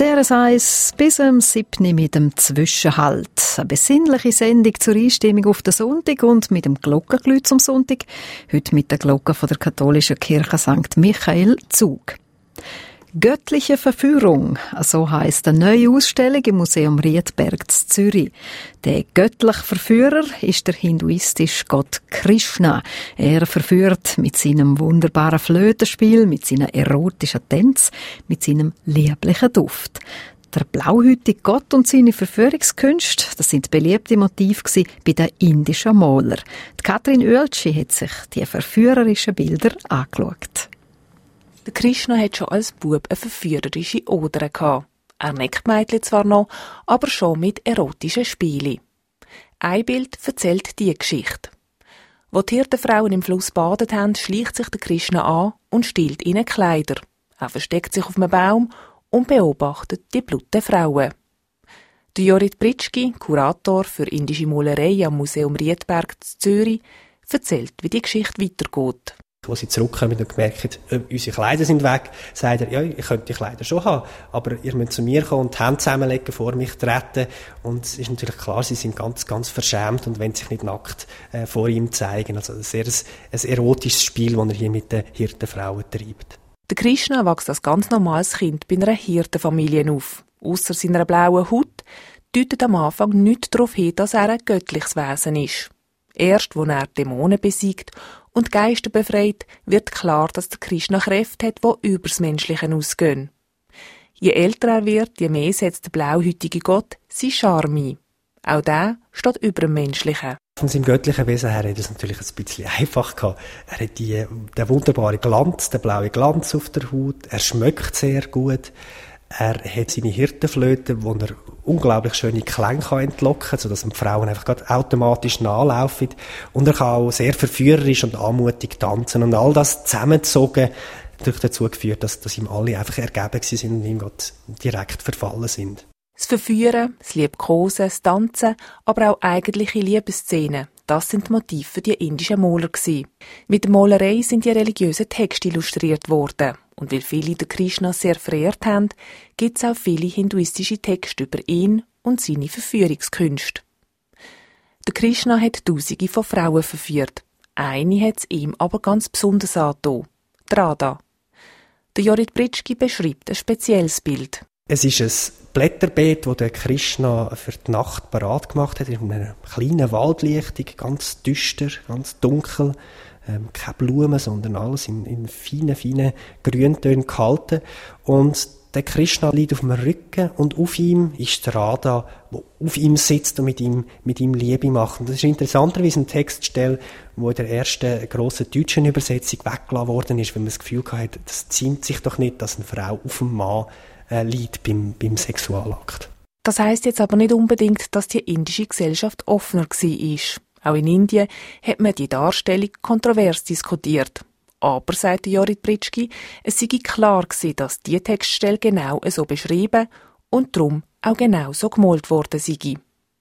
DRS1 bis am 7. mit dem Zwischenhalt. Eine besinnliche Sendung zur Einstimmung auf den Sonntag und mit dem Glockengeläut zum Sonntag. Heute mit der Glocke von der katholischen Kirche St. Michael Zug. Göttliche Verführung, so heisst eine neue Ausstellung im Museum Riedberg zu Zürich. Der göttliche Verführer ist der hinduistische Gott Krishna. Er verführt mit seinem wunderbaren Flötenspiel, mit seinen erotischen Tänzen, mit seinem lieblichen Duft. Der blauhütige Gott und seine Verführungskünste, das sind beliebte Motive bei den indischen Malern. Katrin Oeltschi hat sich die verführerischen Bilder angeschaut. Der Krishna hat schon als Bub eine verführerische Oder gehabt. Er neckt Mädchen zwar noch, aber schon mit erotischen Spielen. Ein Bild erzählt diese Geschichte. Wo die Hirtenfrauen im Fluss badet haben, schleicht sich der Krishna an und stiehlt ihnen Kleider. Er versteckt sich auf einem Baum und beobachtet die blutigen Frauen. Der Jorit Pritschki, Kurator für indische Malerei am Museum Riedberg in Zürich, erzählt, wie die Geschichte weitergeht. Als sie zurückkommen und merken, unsere Kleider sind weg, sagt er, ja, ich könnte die Kleider schon haben, aber ihr müsst zu mir kommen und die Hände zusammenlegen, vor mich treten. Und es ist natürlich klar, sie sind ganz, ganz verschämt und wollen sich nicht nackt vor ihm zeigen. Also ein erotisches Spiel, das er hier mit den Hirtenfrauen treibt. Der Krishna wächst als ganz normales Kind bei einer Hirtenfamilie auf. Ausser seiner blauen Haut deutet am Anfang nichts darauf hin, dass er ein göttliches Wesen ist. Erst, als er Dämonen besiegt und Geister befreit, wird klar, dass der Krishna Kräfte hat, die über das Menschliche ausgehen. Je älter er wird, je mehr setzt der blauhütige Gott seinen Charme ein. Auch der steht über dem Menschlichen. Von seinem göttlichen Wesen her hat es natürlich ein bisschen einfach gehabt. Er hat den wunderbaren Glanz, den blauen Glanz auf der Haut. Er schmeckt sehr gut. Er hat seine Hirtenflöte, wo er unglaublich schöne Klänge entlocken kann, sodass die Frauen einfach gerade automatisch nachlaufen. Und er kann auch sehr verführerisch und anmutig tanzen. Und all das zusammengezogen hat dazu geführt, dass ihm alle einfach ergeben sind und ihm gerade direkt verfallen sind. Das Verführen, das Liebkosen, das Tanzen, aber auch eigentliche Liebesszenen, das sind die Motive für die indischen Maler gewesen. Mit der Malerei sind die religiösen Texte illustriert worden. Und weil viele den Krishna sehr verehrt haben, gibt es auch viele hinduistische Texte über ihn und seine Verführungskünste. Der Krishna hat Tausende von Frauen verführt. Eine hat es ihm aber ganz besonders angetan, die Radha. Der Jorit Pritschki beschreibt ein spezielles Bild. Es ist ein Blätterbeet, das der Krishna für die Nacht parat gemacht hat, in einer kleinen Waldlichtung, ganz düster, ganz dunkel. Keine Blumen, sondern alles in feinen Grüntönen gehalten. Und der Krishna liegt auf dem Rücken und auf ihm ist der Radha, der auf ihm sitzt und mit ihm Liebe macht. Und das ist interessanterweise eine Textstelle, die in der ersten grossen deutschen Übersetzung weggelassen worden ist, weil man das Gefühl hatte, das ziemt sich doch nicht, dass eine Frau auf dem Mann liegt beim Sexualakt. Das heisst jetzt aber nicht unbedingt, dass die indische Gesellschaft offener war. Auch in Indien hat man die Darstellung kontrovers diskutiert. Aber, sagt Jorit Pritschki, es sei klar gewesen, dass die Textstelle genau so beschrieben und darum auch genau so gemalt worden sei.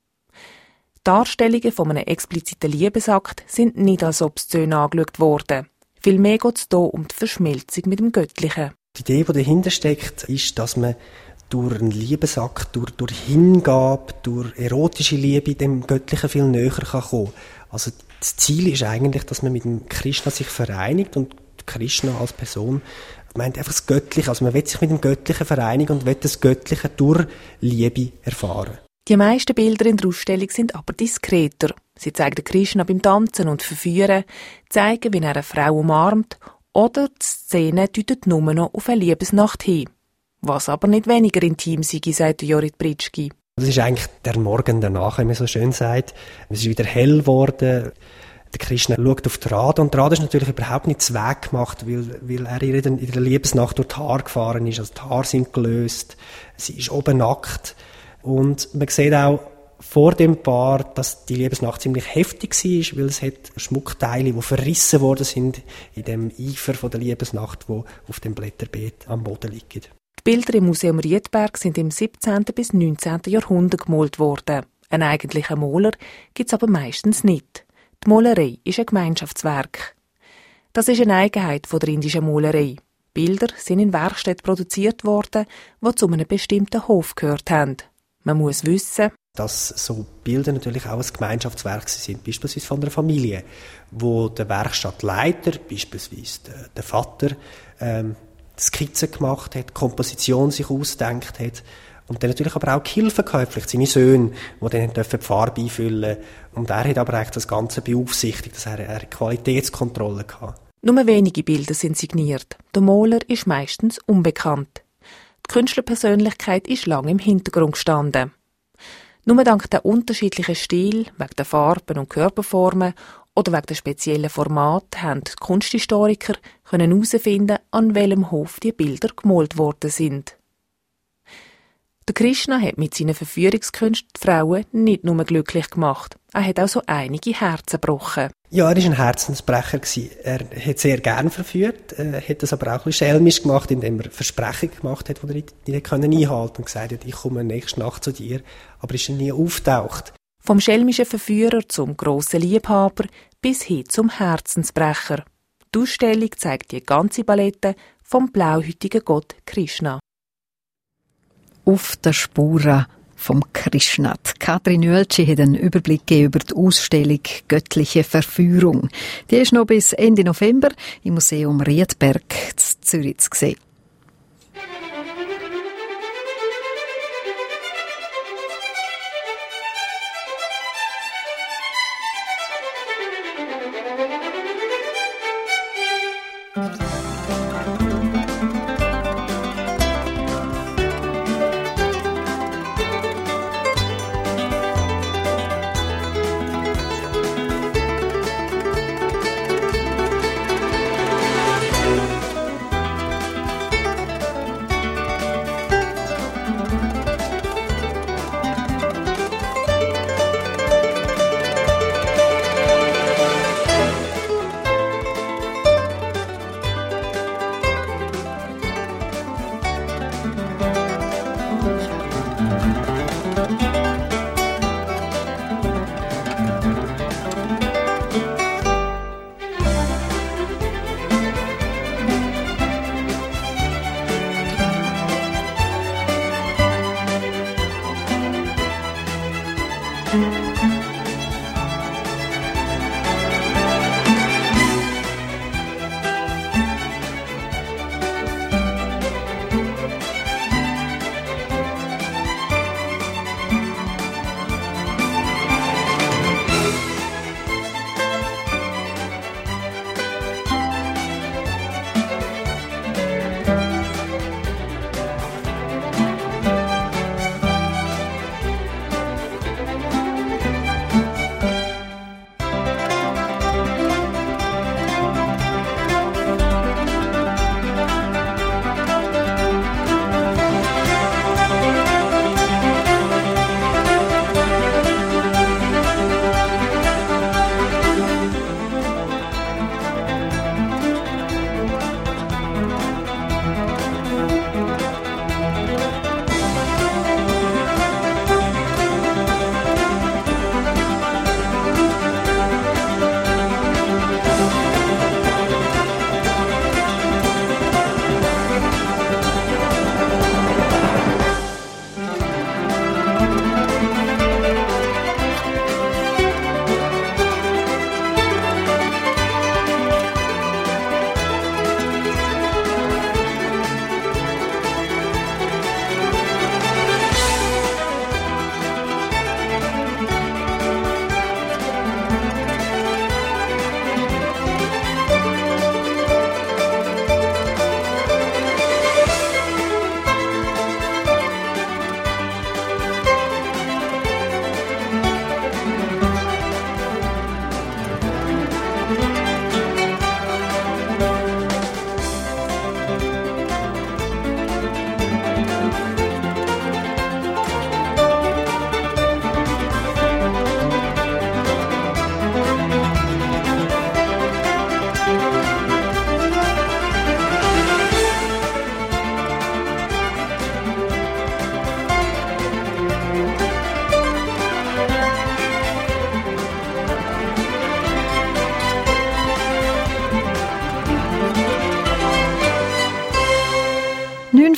Darstellungen von einem expliziten Liebesakt sind nicht als obszön angeschaut worden. Vielmehr geht es hier um die Verschmelzung mit dem Göttlichen. Die Idee, die dahinter steckt, ist, dass man durch einen Liebesakt, durch Hingabe, durch erotische Liebe dem Göttlichen viel näher kommen kann. Also das Ziel ist eigentlich, dass man mit dem Krishna sich vereinigt und Krishna als Person meint einfach das Göttliche. Also man will sich mit dem Göttlichen vereinigen und will das Göttliche durch Liebe erfahren. Die meisten Bilder in der Ausstellung sind aber diskreter. Sie zeigen Krishna beim Tanzen und Verführen, zeigen, wie er eine Frau umarmt, oder die Szene deutet nur noch auf eine Liebesnacht hin. Was aber nicht weniger intim sei, sagt Jorit Pritschki. Das ist eigentlich der Morgen danach, wie man so schön sagt. Es ist wieder hell geworden. Der Krishna schaut auf die Radha und die Radha ist natürlich überhaupt nicht zweck gemacht, weil er ihr in der Liebesnacht durch die Haare gefahren ist. Also die Haare sind gelöst, sie ist oben nackt. Und man sieht auch vor dem Paar, dass die Liebesnacht ziemlich heftig war, weil es hat Schmuckteile, die verrissen worden sind in dem Eifer von der Liebesnacht, die auf dem Blätterbeet am Boden liegen. Die Bilder im Museum Riedberg sind im 17. bis 19. Jahrhundert gemalt worden. Einen eigentlichen Maler gibt es aber meistens nicht. Die Malerei ist ein Gemeinschaftswerk. Das ist eine Eigenheit der indischen Malerei. Bilder sind in Werkstätten produziert worden, die zu einem bestimmten Hof gehört haben. Man muss wissen, dass so Bilder natürlich auch ein Gemeinschaftswerk sind, beispielsweise von einer Familie, wo der Werkstattleiter, beispielsweise der Vater, Skizzen gemacht hat, Komposition sich ausgedacht hat und dann natürlich aber auch die Hilfe gehabt, vielleicht seine Söhne, die dann die Farbe einfüllen durften. Und er hat aber eigentlich das Ganze beaufsichtigt, dass er eine Qualitätskontrolle hatte. Nur wenige Bilder sind signiert. Der Maler ist meistens unbekannt. Die Künstlerpersönlichkeit ist lange im Hintergrund gestanden. Nur dank der unterschiedlichen Stil, wegen der Farben und Körperformen oder wegen der speziellen Format haben die Kunsthistoriker herausfinden, an welchem Hof die Bilder gemalt worden sind. Der Krishna hat mit seinen Verführungskünsten die Frauen nicht nur glücklich gemacht, er hat auch so einige Herzen gebrochen. Ja, er war ein Herzensbrecher. Er hat sehr gern verführt, hat das aber auch ein bisschen schelmisch gemacht, indem er Versprechungen gemacht hat, die er nicht einhalten konnte und gesagt hat, ich komme nächste Nacht zu dir, aber ist er nie auftaucht. Vom schelmischen Verführer zum grossen Liebhaber bis hin zum Herzensbrecher. Die Ausstellung zeigt die ganze Palette vom blauhäutigen Gott Krishna. Auf der Spuren vom Krishna. Katrin Oeltschi hat einen Überblick gegeben über die Ausstellung «Göttliche Verführung». Die ist noch bis Ende November im Museum Riedberg in Zürich zu sehen.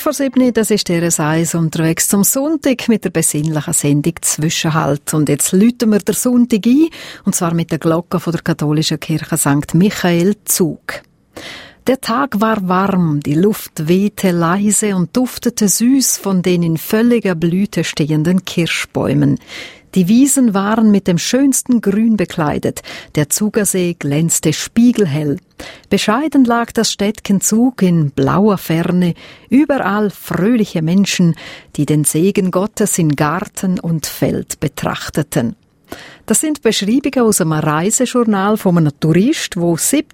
5:07, das ist der Eis unterwegs zum Sonntag mit der besinnlichen Sendung «Zwischenhalt». Und jetzt läuten wir den Sonntag ein, und zwar mit der Glocke von der katholischen Kirche St. Michael Zug. Der Tag war warm, die Luft wehte leise und duftete süß von den in völliger Blüte stehenden Kirschbäumen. Die Wiesen waren mit dem schönsten Grün bekleidet, der Zugersee glänzte spiegelhell. Bescheiden lag das Städtchen Zug in blauer Ferne, überall fröhliche Menschen, die den Segen Gottes in Garten und Feld betrachteten. Das sind Beschreibungen aus einem Reisejournal von einem Tourist, der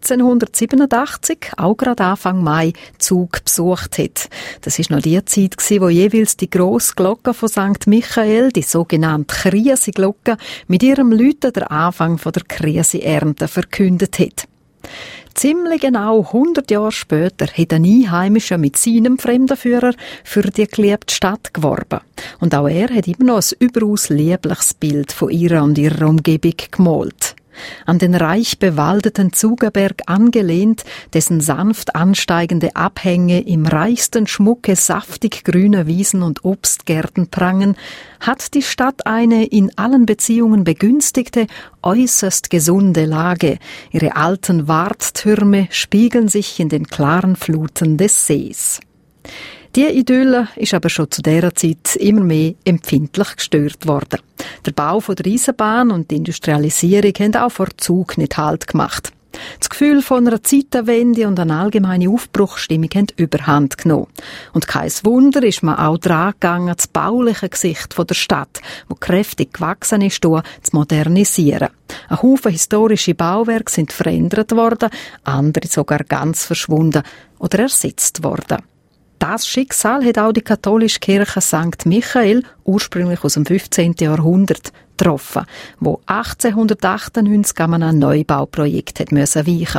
1787, auch gerade Anfang Mai, Zug besucht hat. Das war noch die Zeit, wo jeweils die grosse Glocke von St. Michael, die sogenannte Kriesi-Glocke, mit ihrem Läuten den Anfang der Kriesi-Ernte verkündet hat. Ziemlich genau 100 Jahre später hat ein Einheimischer mit seinem Fremdenführer für die geliebte Stadt geworben. Und auch er hat immer noch ein überaus liebliches Bild von ihr und ihrer Umgebung gemalt. An den reich bewaldeten Zugerberg angelehnt, dessen sanft ansteigende Abhänge im reichsten Schmucke saftig grüner Wiesen und Obstgärten prangen, hat die Stadt eine in allen Beziehungen begünstigte, äußerst gesunde Lage. Ihre alten Warttürme spiegeln sich in den klaren Fluten des Sees. Die Idylle ist aber schon zu dieser Zeit immer mehr empfindlich gestört worden. Der Bau der Eisenbahn und die Industrialisierung haben auch vor Zug nicht Halt gemacht. Das Gefühl von einer Zeitenwende und eine allgemeine Aufbruchsstimmung haben Überhand genommen. Und kein Wunder ist man auch dran gegangen, das bauliche Gesicht der Stadt, wo kräftig gewachsen ist, zu modernisieren. Ein Haufen historische Bauwerke sind verändert worden, andere sogar ganz verschwunden oder ersetzt worden. Das Schicksal hat auch die katholische Kirche St. Michael, ursprünglich aus dem 15. Jahrhundert, getroffen, wo 1898 an einem Neubauprojekt weichen musste.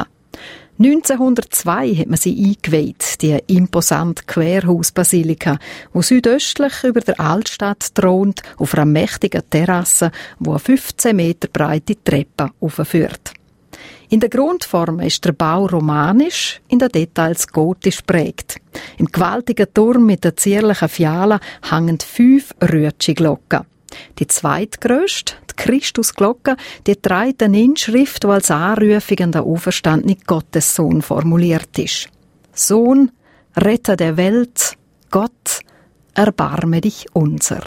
1902 hat man sie eingeweiht, die imposante Querhausbasilika, wo südöstlich über der Altstadt thront, auf einer mächtigen Terrasse, wo eine 15 Meter breite Treppe aufführt. In der Grundform ist der Bau romanisch, in den Details gotisch prägt. Im gewaltigen Turm mit der zierlichen Fiala hängen 5 Rütschi-Glocken. Die zweitgrösste, die Christusglocke, die trägt eine Inschrift, die als Anrufung an den auferstandenen Gottessohn formuliert ist. Sohn, Retter der Welt, Gott, erbarme dich unser.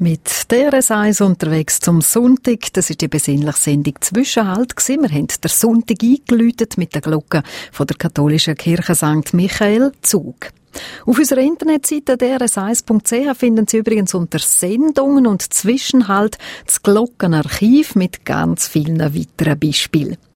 Mit der RS1 unterwegs zum Sonntag. Das ist die besinnliche Sendung «Zwischenhalt». Wir haben den Sonntag eingeläutet mit der Glocke von der katholischen Kirche St. Michael Zug. Auf unserer Internetseite drs1.ch finden Sie übrigens unter Sendungen und Zwischenhalt das Glockenarchiv mit ganz vielen weiteren Beispielen.